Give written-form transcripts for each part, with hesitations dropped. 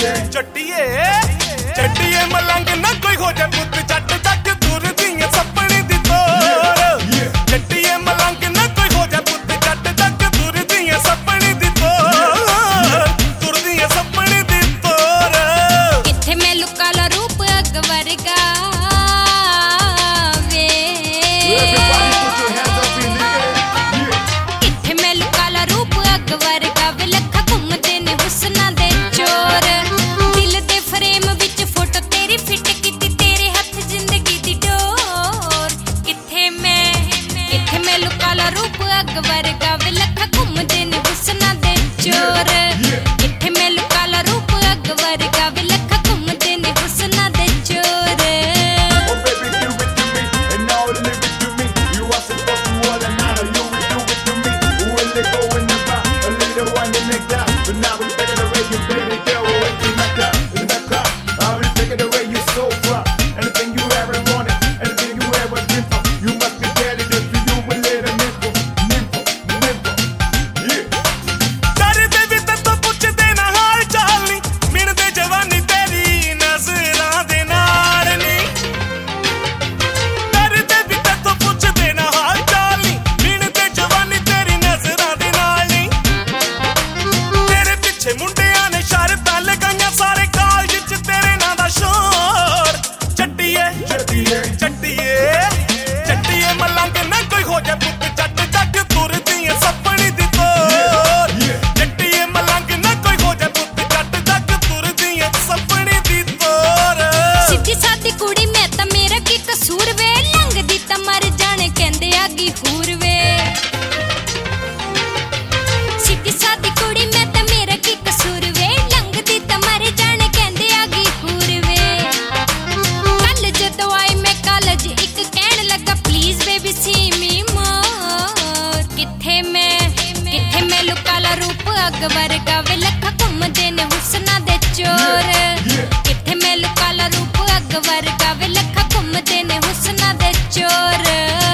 ਚੱਟੀਏ ਚੱਟੀਏ ਮਲੰਗ ਨਾ ਕੋਈ ਹੋ ਜਾ ਪੁੱਤ ਜੱਟ ਤੱਕ ਤੁਰਦੀ ਐ ਸੱਪਣੀ ਦੀ ਤੋਰ ਚੱਟੀਏ ਮਲੰਗ ਨਾ ਕੋਈ ਹੋ ਜਾ ਪੁੱਤ ਜੱਟ ਤੱਕ ਤੁਰਦੀ ਐ ਸੱਪਣੀ ਦੀ ਤੋਰ ਤੁਰਦੀ ਐ ਸੱਪਣੀ ਦੀ ਤੋਰ ਕਿੱਥੇ ਮੈਂ ਲੁਕਾ ਲਾ ਰੂਪ ਅੱਗ ਵਰਗਾ ਵੇ ਕਿੱਥੇ ਮੈਂ ਲੁਕਾ ਲਾ ਰੂਪ ਅੱਗ ਵਰਗਾ ਵੇ ਲੱਖਾਂ ਘੁੰਮਦੇ ਨੇ ਹੁਸਨਾਂ ਦੇ ਚੋਰ ਦਿਲ ਦੇ ਫਰੇਮ ਵਿੱਚ ਫੋਟੋ ਤੇਰੀ ਫਿੱਟ ਕੀਤੀ ਤੇਰੇ ਹੱਥ ਜ਼ਿੰਦਗੀ ਦੀ ਡੋਰ ਕਿੱਥੇ ਮੈਂ ਲੁਕਾ ਲਾ ਰੂਪ ਅੱਗ ਵਰਗਾ ਵੇ ਲੱਖਾਂ ਘੁੰਮਦੇ ਨੇ ਹੁਸਨਾਂ ਦੇ ਚੋਰ ਕਿੱਥੇ ਮੈਂ ਲੁਕਾ ਲਾ ਰੂਪ ਅੱਗ ਵਰਗਾ ਵੇ ਲੱਖਾਂ ਘੁੰਮਦੇ ਨੇ ਹੁਸਨਾਂ ਦੇ ਚੋਰ ਮੁੰਡਿਆਂ ਨੇ ਸ਼ਰਤਾਂ ਲਗਾਈਆਂ ਸਾਰੇ ਕਾਲਜ ਚ ਤੇਰੇ ਨਾਂ ਦਾ ਸ਼ੋਰ ਚੱਟੀਏ ਚੱਟੀਏ ਚੱਟੀਏ ਮਲੰਗ ਨਾ ਕੋਈ ਹੋ ਜਾ ਪੁੱਤ ਜੱਟ ਤੱਕ ਤੁਰਦੀ ਐ ਸੱਪਣੀ ਦੀ ਤੋਰ ਚੱਟੀਏ ਮਲੰਗ ਨਾ ਕੋਈ ਹੋ ਜਾ ਪੁੱਤ ਜੱਟ ਤੱਕ ਤੁਰਦੀ ਐ ਸੱਪਣੀ ਦੀ ਤੋਰ ਸਿੱਧੀ ਸਾਦੀ ਕੁੜੀ ਮੈਂ ਤਾਂ ਮੇਰਾ ਕੀ ਕਸੂਰ ਵੇ ਲੰਘਦੀ ਤਾਂ ਮਰ ਜਾਣੇ ਕਹਿੰਦੇ ਆਗੀ ਹੂਰ ਵੇ ਸਿੱਧੀ ਸਾਦੀ ਕੁੜੀ ਮੈਂ ਤਾਂ ਮੇਰਾ ਕੀ ਕਸੂਰ ਵੇ ਲੰਘਦੀ ਤਾਂ ਮਰ ਜਾਣੇ ਕਹਿੰਦੇ ਆਗੀ ਹੂਰ ਵੇ ਕੱਲ ਜਦੋਂ ਆਈ ਮੈਂ ਕਾਲਜ ਇੱਕ ਕਹਿਣ ਲੱਗਾ ਪਲੀਜ਼ ਬੇਬੀ ਸੀ ਮੀ ਮੋਰ ਕਿੱਥੇ ਮੈਂ ਲੁਕਾ ਲਾ ਰੂਪ ਅੱਗ ਵਰਗਾ ਵੇ ਲੱਖਾਂ ਘੁੰਮਦੇ ਨੇ ਹੁਸਨਾਂ ਦੇ ਚੋਰ ਕਿੱਥੇ ਮੈਂ ਲੁਕਾ ਲਾ ਰੂਪ ਅੱਗ ਵਰਗਾ ਵੇ ਲੱਖਾਂ ਘੁੰਮਦੇ ਨੇ ਹੁਸਨਾਂ ਦੇ ਚੋਰ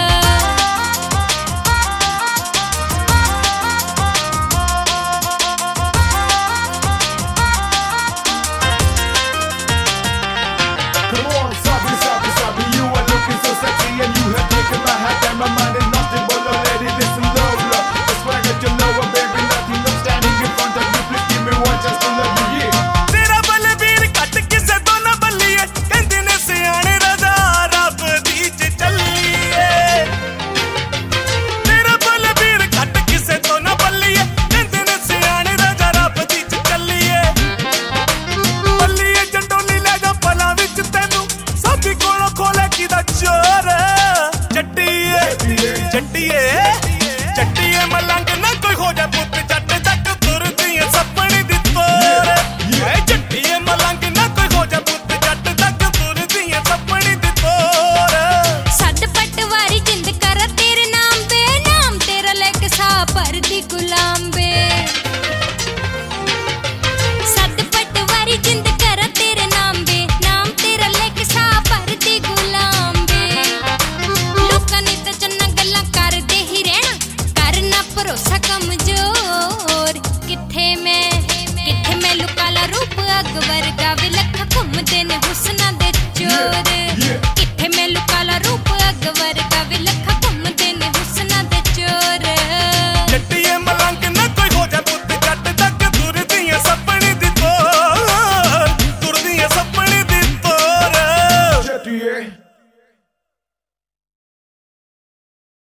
ਚੱਟੀਏ ਮਲੰਗ ਨਾ ਕੋਈ ਹੋ ਜਾ ਪੁੱਤ ਜੱਟ ਤੱਕ ਤੁਰਦੀ ਐ ਸੱਪਣੀ ਦੀ ਤੋਰ ਚੱਟੀਏ ਮਲੰਗ